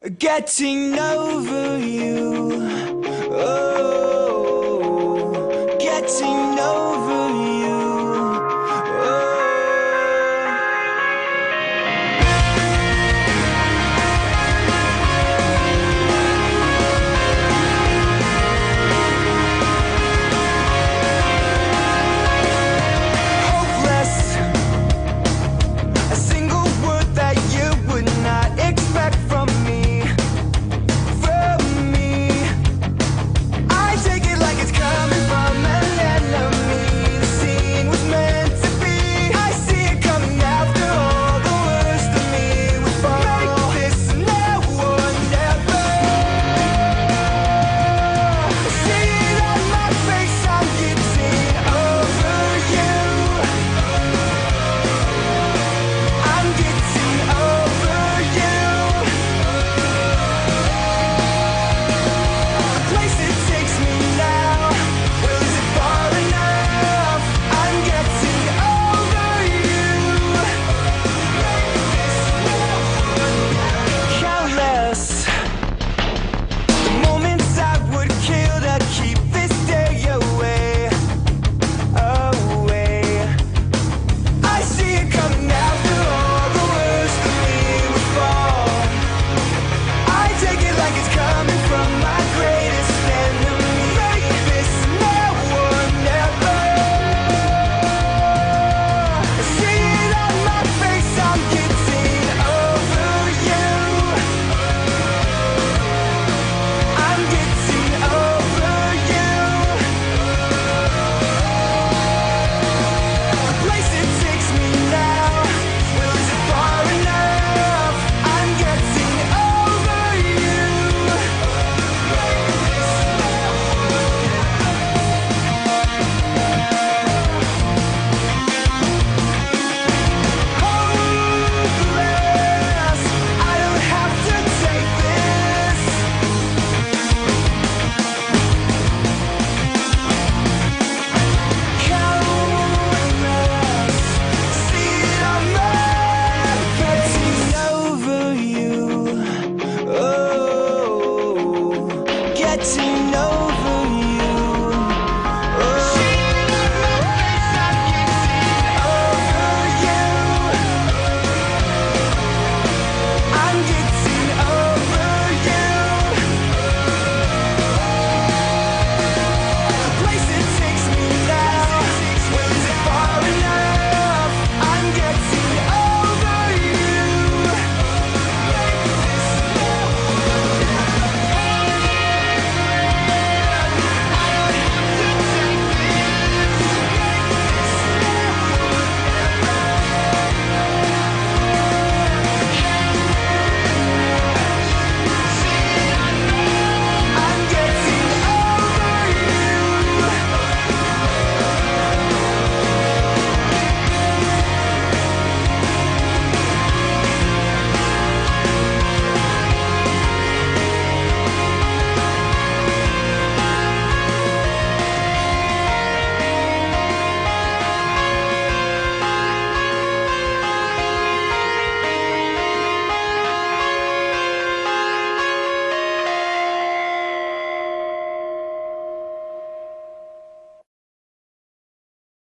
Getting over you. Oh, getting over you. Oh. Hopeless. A single word that you would not expect from me. From me, I take it like it's coming from an enemy. The scene was meant to be. I see it coming after all the worst of me would fall. Make this now or never. See it on my face, I'm getting over you. I'm getting over you. Place it takes me now. Well, is it far enough? I'm getting over you. Countless the moments I would kill to keep this day away, away. I see it coming after all the worst of me would fall. I take it like it's coming from my greatest enemy. Make this now or never. See it on my face, I'm getting over you. I'm getting over you. The place it takes me now. Well, is it far enough? I'm getting over you. Hopeless, I don't have to take this. Countless, see it on my getting over you. Oh, getting